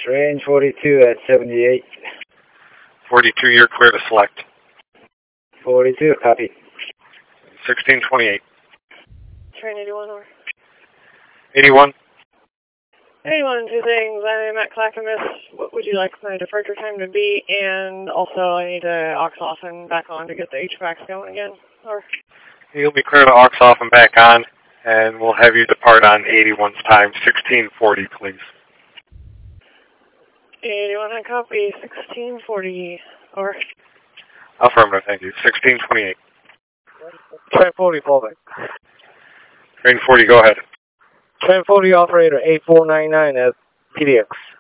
Range 42 at 78. 42, you're clear to select. 42, copy. 1628. Train 81 over. 81. 81, two things. I'm at Clackamas. What would you like my departure time to be? And also, I need to aux off and back on to get the HVACs going again. Over. You'll be clear to aux off and back on, and we'll have you depart on 81's time. 1640, please. 81, I copy. 1640. Over. Affirmative, thank you. 1628. Train 40, fallback. Train 40, go ahead. Train 40 operator 8499 at PDX.